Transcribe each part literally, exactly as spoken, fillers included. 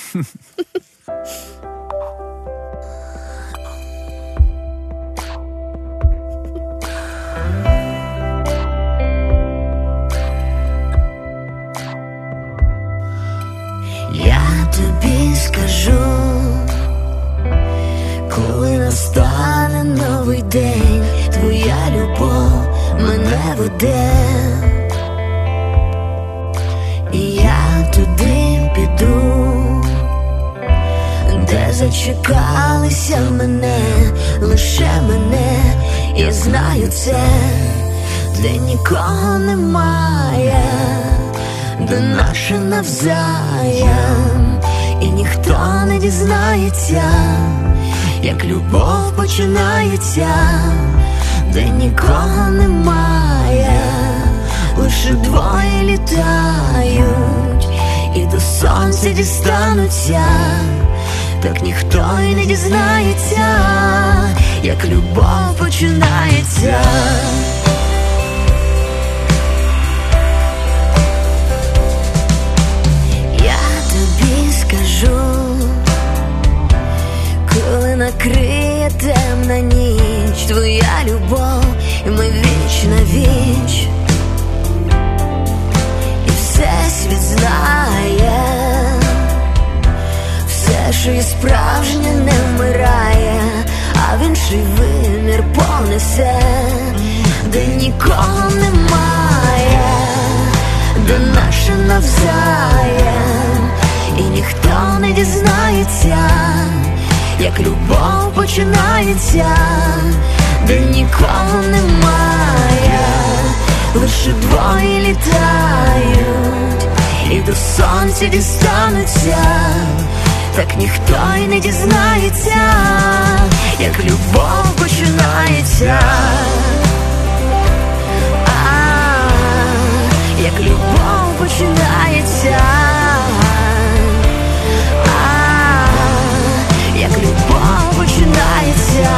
Я тобі скажу, коли настане новий день, твоя любов мене веде, і я туди піду, де зачекалися мене, лише мене, я знаю це, де нікого немає, де наше навзаєм, і ніхто не дізнається, як любов починається, де нікого немає, лише двоє літають і до сонця дістануться, так ніхто й не дізнається, як любов починається. Коли накриє темна ніч, твоя любов, і ми віч на віч, і всесвіт знає, все, що є справжнє, не вмирає, а в інший вимір понесе, де нікого немає, де наше навзаєм, і ніхто не дізнається, як любов починається, де нікого немає, лише двоє літають і до сонця дістануться, так ніхто й не дізнається, як любов починається. А, як любов починається. Як любов починається,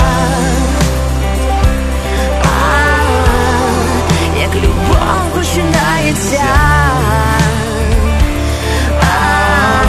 а, як любов починається, а.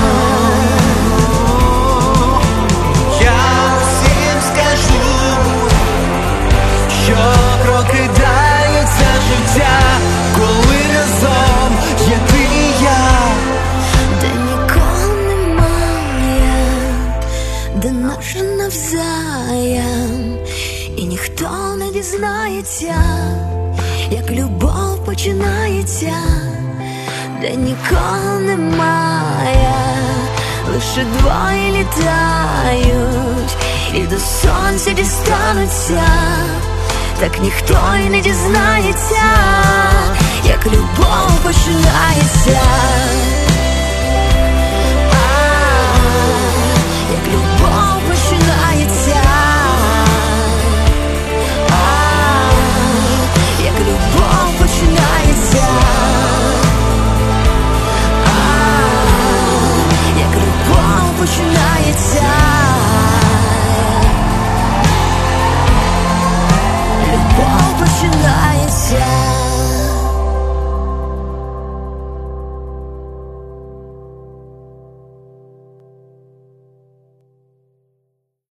Я всім скажу, що прокидається життя, коли разом є ти і я, де нікого немає, де наше навзаєм, і ніхто не дізнається, як любов починається, де нікого немає, лише двоє літають і до сонця дістануться, так ніхто й не дізнається, як любов починається.